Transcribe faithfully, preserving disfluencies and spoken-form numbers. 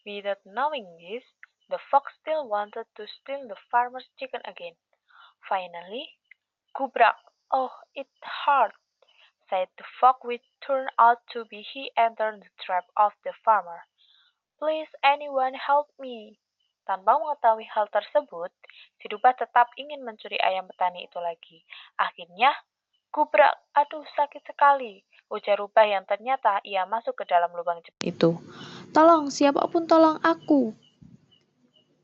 Without knowing this, the fox still wanted to steal the farmer's chicken again. Finally, Kubrak, oh, it hurt, said the fox, which turned out to be he entered the trap of the farmer. Please anyone help me. Tanpa mengetahui hal tersebut, si Dupa tetap ingin mencuri ayam petani itu lagi. Akhirnya, Kubrak, aduh sakit sekali, ujar rubah yang ternyata ia masuk ke dalam lubang jebakan itu. Tolong, siapapun tolong aku.